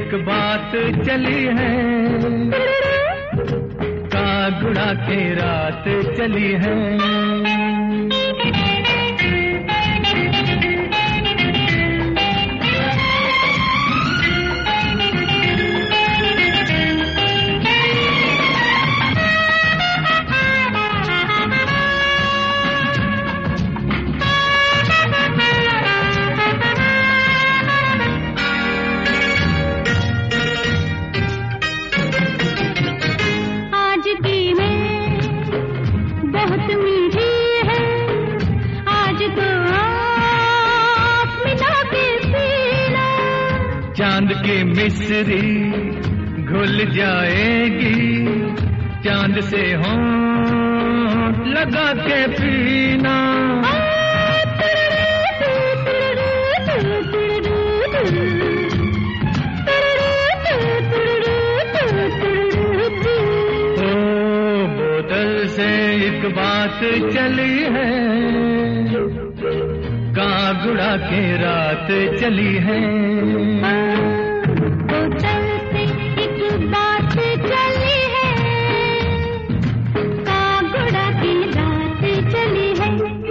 एक बात चली है, कागुड़ा के रात चली है। चांद की मिस्री घुल जाएगी, चांद से होंठ लगा के पीना। ओ बोतल से एक बात चली है, कागुड़ा के रात चली है। बोतल से एक बात चली है, कागुड़ा की रात चली है।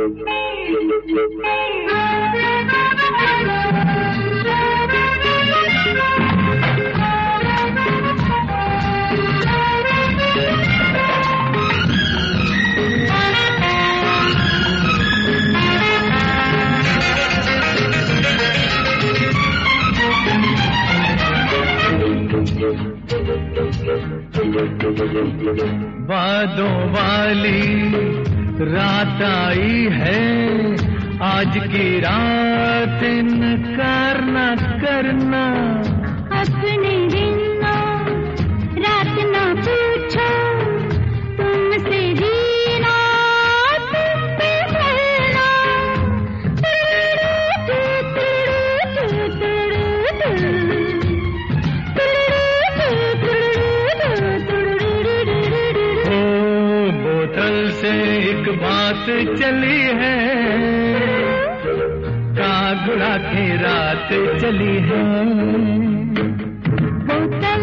बादों वाली रात आई है, आज की रात इनकार न करना। अपने दिनों रात न पूछो, तुमसे जीना तुम पे मरना। एक बात चली है, कागुड़ा की रात चली है।